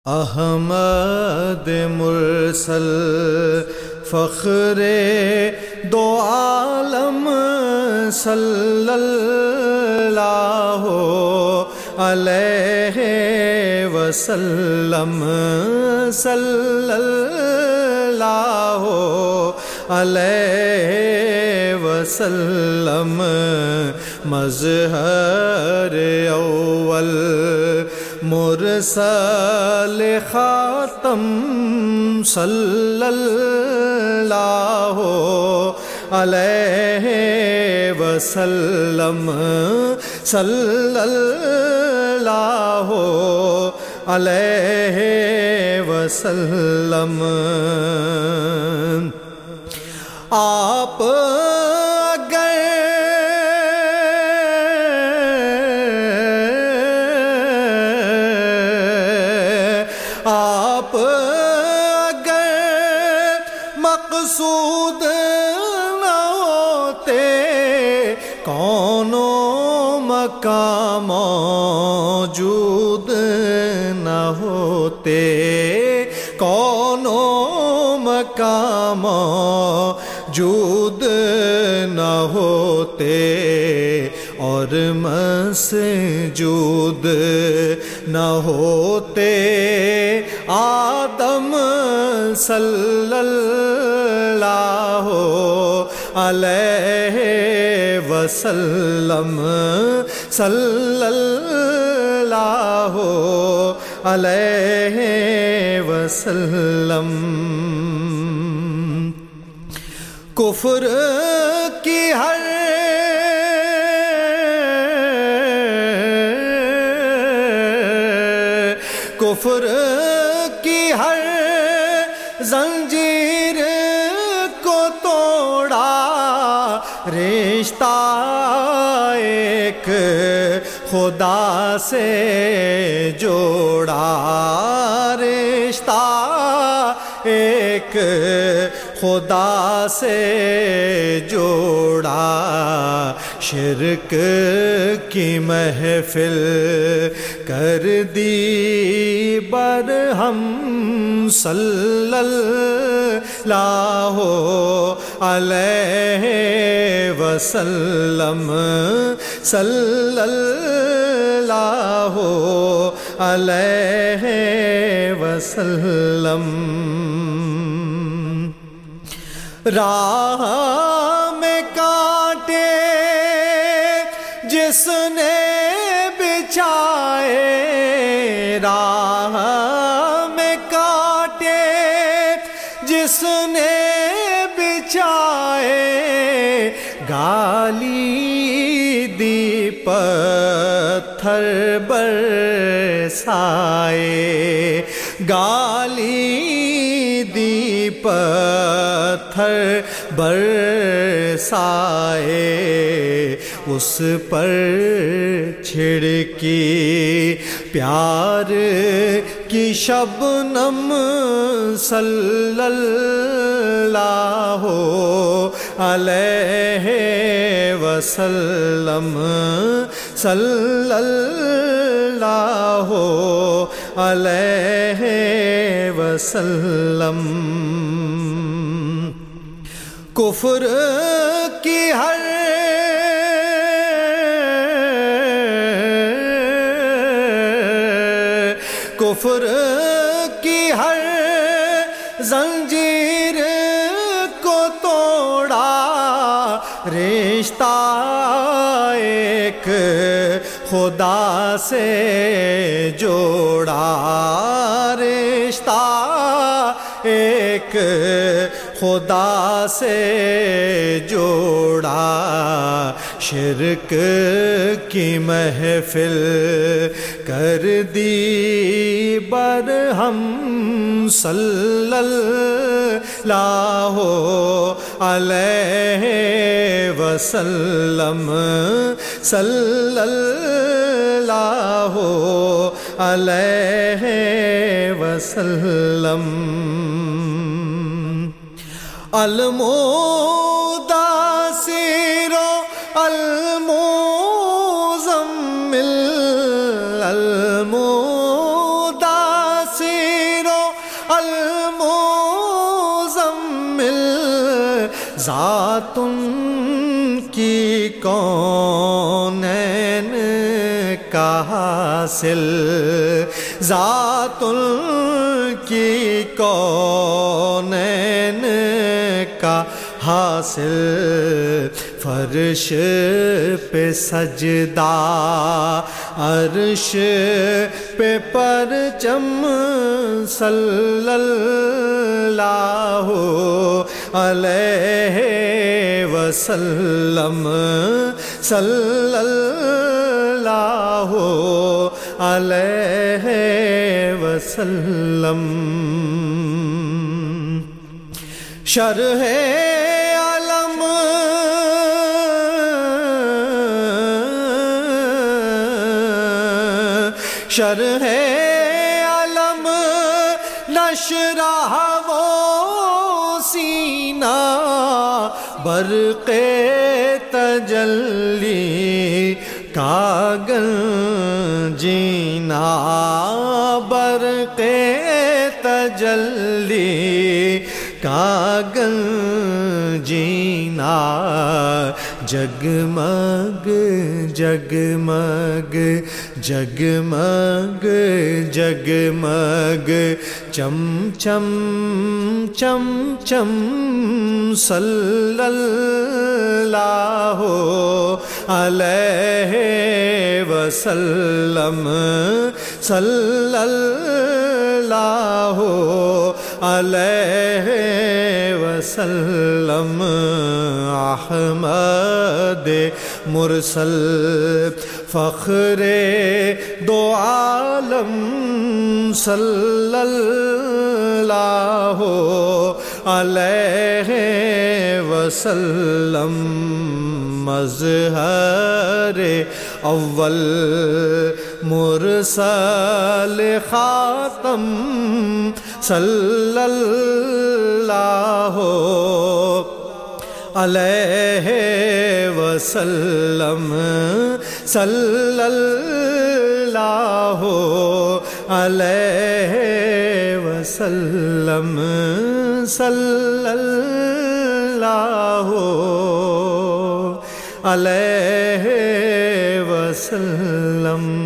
احمد مرسل فخر دو عالم صلی اللہ علیہ وسلم صلی اللہ علیہ وسلم مظہر اول مرسل خاتم صلی اللہ علیہ وسلم صلی اللہ علیہ وسلم آپ مقصود نہ ہوتے کونوں مقام موجود نہ ہوتے کونوں مقام موجود نہ ہوتے اور مسجود نہ ہوتے آدم صلی اللہ علیہ وسلم صلی اللہ علیہ وسلم کفر کی ہر کفر کی ہر زنجیر کو توڑا رشتہ ایک خدا سے جوڑا رشتہ ایک خدا سے جوڑا شرک کی محفل کر دی برہم صلی اللہ علیہ وسلم صلی اللہ علیہ وسلم راہ میں کانٹے جس نے بچھائے راہ میں کانٹے جس نے بچھائے گالی دی پتھر برسائے گالی دی پتھر برسائے اس پر چھڑکی پیار کی شبنم صلی اللہ علیہ وسلم صلی اللہ علیہ وسلم کفر کی ہر کفر کی ہر زنجیر کو توڑا رشتہ ایک خدا سے جوڑا رشتہ ایک خدا سے جوڑا شرک کی محفل کر دی برہم صلی اللہ علیہ وسلم صلی اللہ علیہ وسلم المدثر المزمل المدثر ذات ان کی کونین کا حاصل، ذات ان کی کونین کا حاصل، فرش پہ سجدہ عرش پہ پرچم، صلی اللہ علیہ وسلم، صلی اللہ علیہ وسلم۔ شرح علم شرح علم نشرح وہ سینہ، برق تجلی کا گنجینہ، برق تجلی کا گنجینہ، جگمگ جگمگ جگمگ جگمگ، چم چم چم چم، صلی اللہ علیہ وسلم، صلی اللہ علیہ وسلم۔ احمد مرسل فخر دو عالم، صلی اللہ علیہ وسلم۔ مظہر اول مرسل خاتم، صلی اللہ علیہ وسلم، صلی اللہ علیہ وسلم، صلی اللہ علیہ وسلم۔